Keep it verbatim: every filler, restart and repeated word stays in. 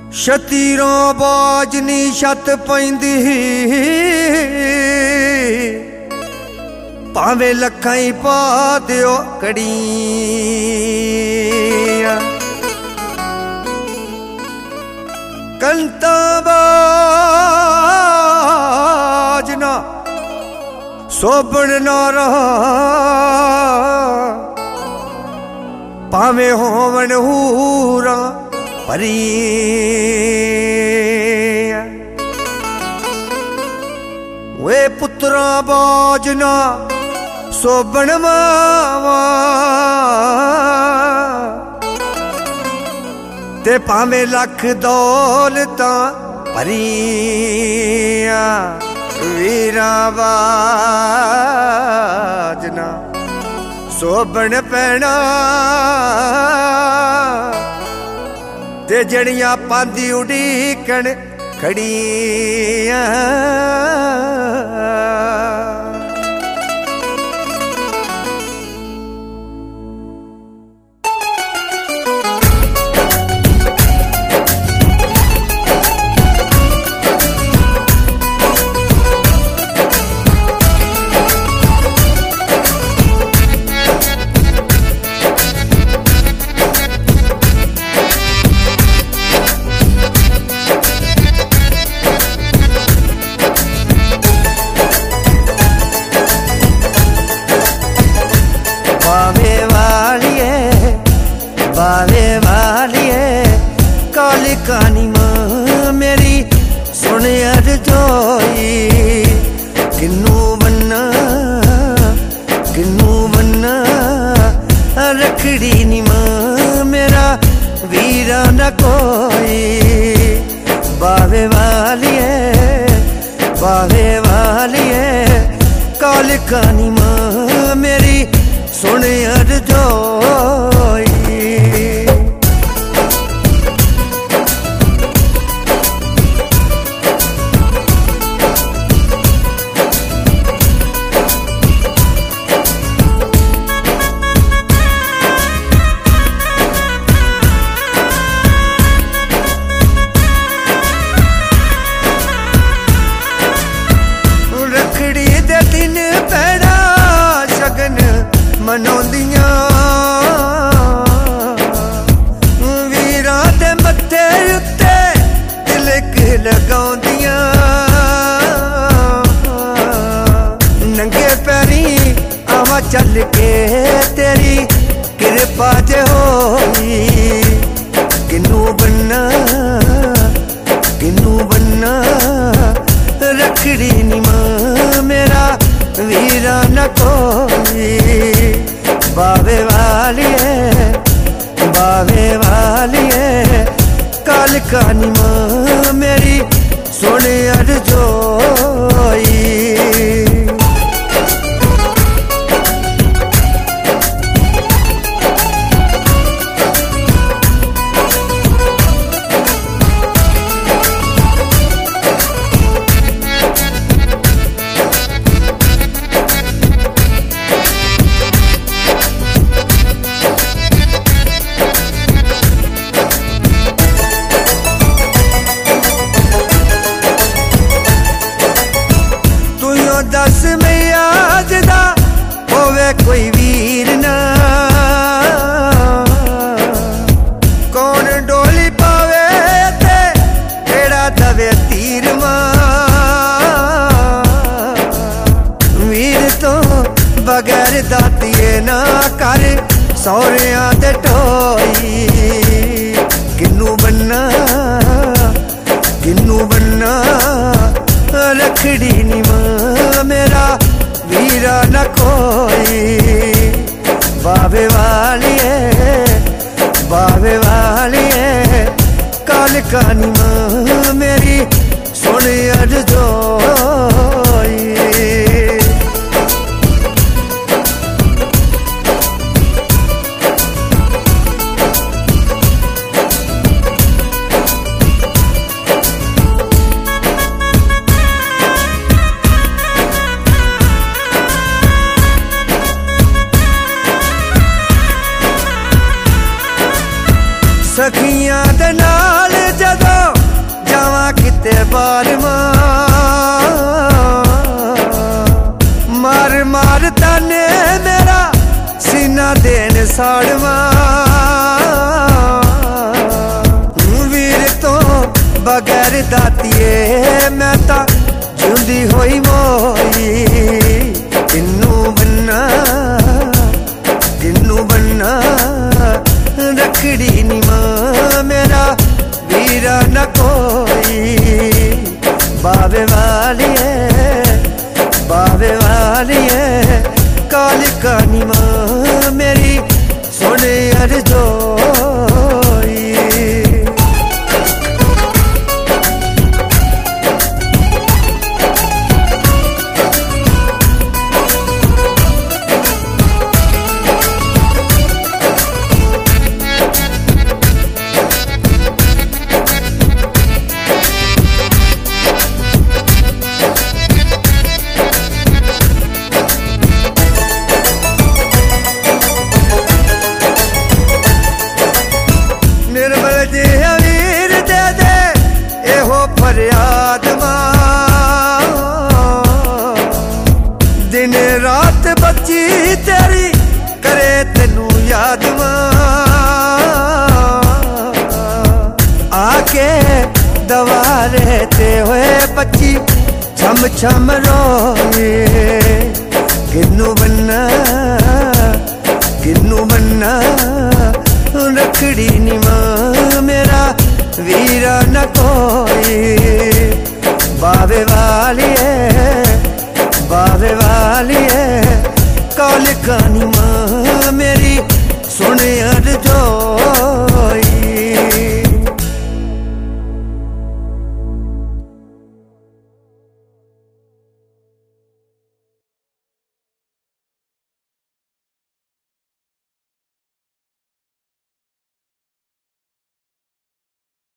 शतीरों बाजनी छत पैंदी भावे लखां ही पा दियो कड़ियां कंता बाजना सोबन ना रहा भावे होवन हूरा परियां वे पुत्रा बाजना सोबन मावा ते भावे लख दौलतां भरियां वीरा बाजना सोबन पैना ते जड़ियां पांदी उड़ीकण खड़ियां बावे वालिए काली कानी मां मेरी सुन अर्जोई किन्नू बन्ना किन्नू बन्ना रखड़ी नी मां मेरा वीरा न कोई बावे वालिए बावे वालिए काली कानी मां मेरी सुन अर्जोई मनोदियां वीरा दे मत्थे उत्ते तिलक लगाउंदियां नंगे पैरी आवा चल के तेरी कृपा जे होई किन्नू बन्ना किन्नू बन्ना रखड़ी नी मां मेरा वीरा न कोई बावे वालिए बावे वालिए काल कानी मां मेरी सुन अर्जोई दस मैया जदा होवे कोई वीर ना कौन डोली पावे ते केड़ा दवे तीर मां वीर तो बगैर दातिए ना कर सौरियां दे टोई किन्नू बन्ना किन्नू बन्ना रखड़ी नी मां मेरा वीरा न कोई बावे वालिए बावे वालिए काल कानी मां मेरी सुन अर्जोई सखियां दे नाल जदों ते बार मार मार ताने मेरा सीना देन साड़वा वीर तो बगैर दातिए मैं ता जुंदी होई मोई किन्नू बनना किन्नू बनना रखड़ी नी मां मेरा वीरा न कोई बाबे वाली है बाबे वाली है कालिका नी मां मेरी सोने अर्जोई वीर दे दे एहो फरियाद दिन रात बच्ची तेरी करे तेनू याद आके दवारे ते होए बच्ची छम छम रोए किन्नू बनना किन्नू बनना रखड़ी नी मां मेरा वीरा न कोई बाबे वाली है बाबे वाली है कालिका नी मां मेरी सुनिया